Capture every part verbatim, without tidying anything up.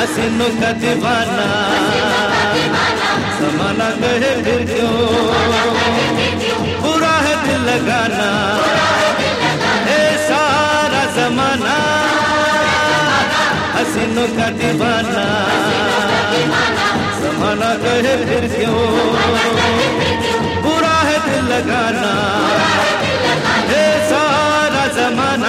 हसीनों का दीवाना, ज़माना कहे फिर क्यों, बुरा है दिल लगाना, ए सारा ज़माना हसीनों का दीवाना, ज़माना कहे फिर क्यों, बुरा है दिल लगाना, ए सारा ज़माना।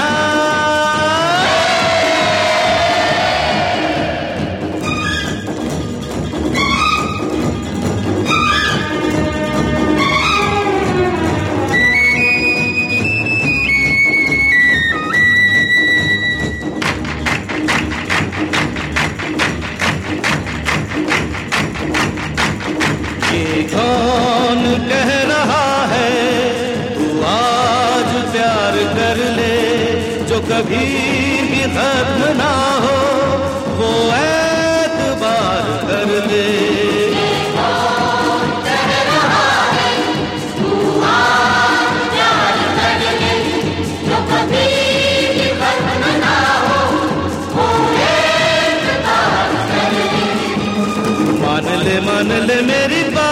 कौन कह रहा है तू आज प्यार कर ले, जो कभी भी खत्म ना हो वो एतबार कर ले। कौन कह रहा है तू आज प्यार कर ले, जो कभी भी खत्म ना हो वो एतबार कर ले। मान ले मान ले मेरी बात,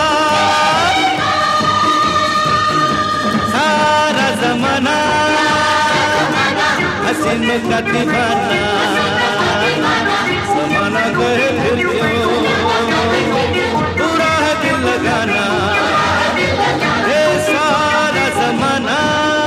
हसीनों का दीवाना, ज़माना कहे फिर क्यों, बुरा है दिल लगाना, ये सारा ज़माना।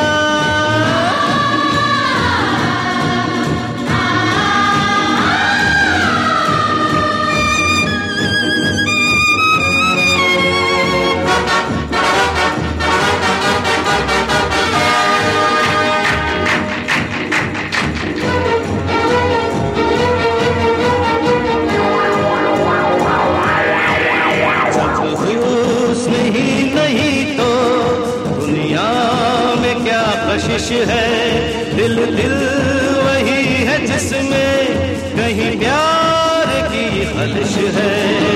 कशिश है दिल दिल वही है जिसमें कहीं प्यार की खलिश है।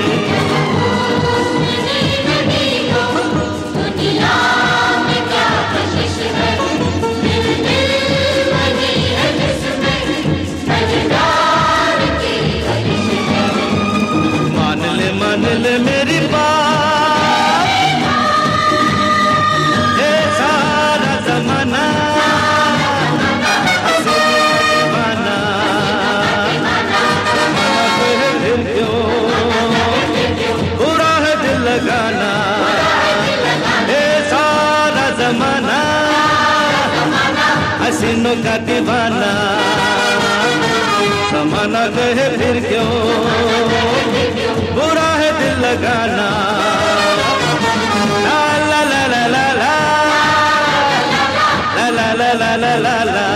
दुनिया में क्या कशिश है, दिल दिल वही है जिसमें कहीं प्यार की खलिश है। मान ले मान ले मेरी बात, लगाना, ए सारा ज़माना हसीनों का दीवाना, ज़माना कहे फिर क्यों, बुरा है दिल लगाना। ला ला ला ला ला ला ला ला ला ला ला ला ला।